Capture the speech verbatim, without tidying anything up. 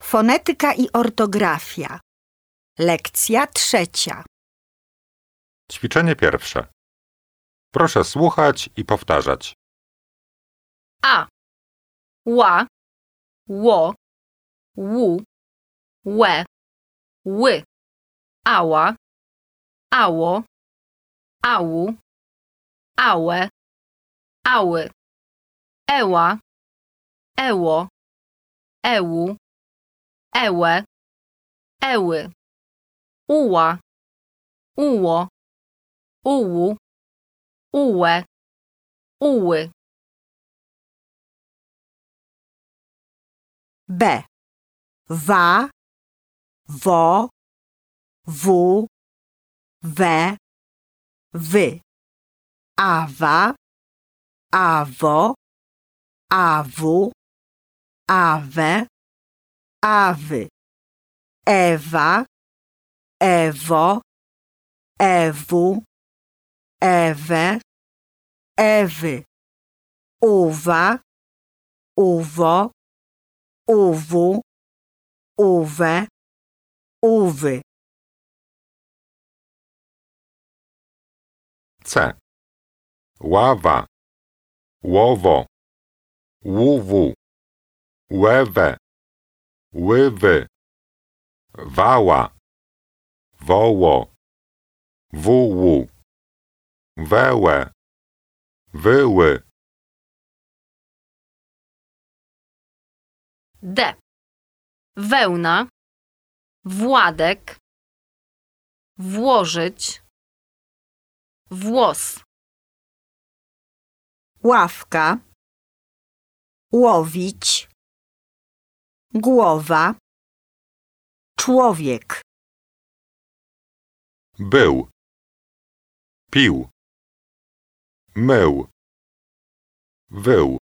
Fonetyka i ortografia. Lekcja trzecia. Ćwiczenie pierwsze. Proszę słuchać i powtarzać. A, ła, ło, łu, łe, ły, ała, ało, ału, ałe, ały, eła, eło, ełu, ełe, eły, uła, uło, ułu, ułe, uły. B. Wa, wo, wu, we, wy. Awa, awo, awu, awe, awy. Ewa, ewo, ewu, ewe, ewy. Uwa, uwo, uwu, uwe, uwy. C. Ława, łowo, łuwu, łewe, ływy, wała, woło, wułu, wełę, wyły. D. Wełna, Władek, włożyć, włos. Ławka, łowić, głowa, człowiek. Był, pił, mył, wył.